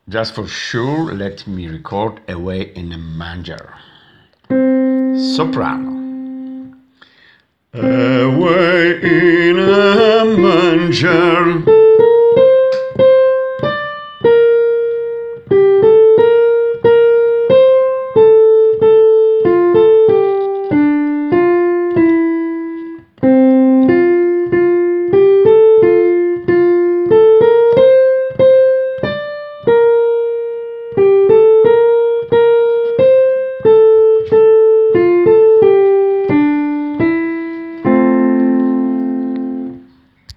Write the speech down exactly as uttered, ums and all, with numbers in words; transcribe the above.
Just for sure, let me record Away in a Manger. Soprano. Away in a manger,